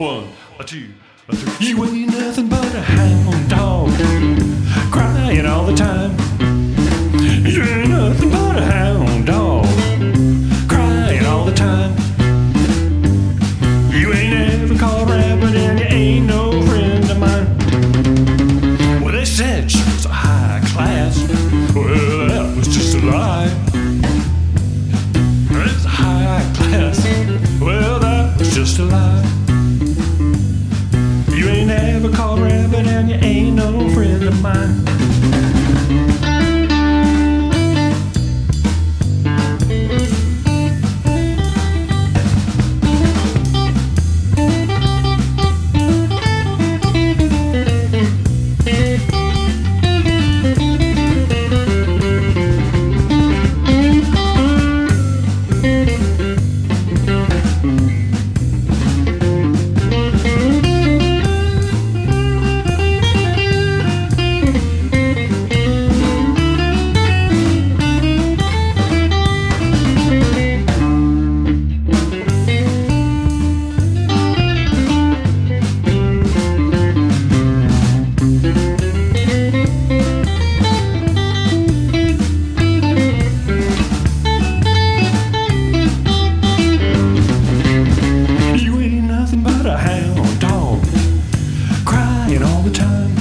One, a two, a three. You ain't nothing but a hound dog, crying all the time. You ain't nothing but a hound dog, crying all the time. You ain't ever caught a rabbit and you ain't no friend of mine. Well, they said she was a high class. Well, that was just a lie. It's a high class. Well, that was just a lie. You ain't never caught a rabbit and you ain't no friend of mine. A hound dog, crying all the time.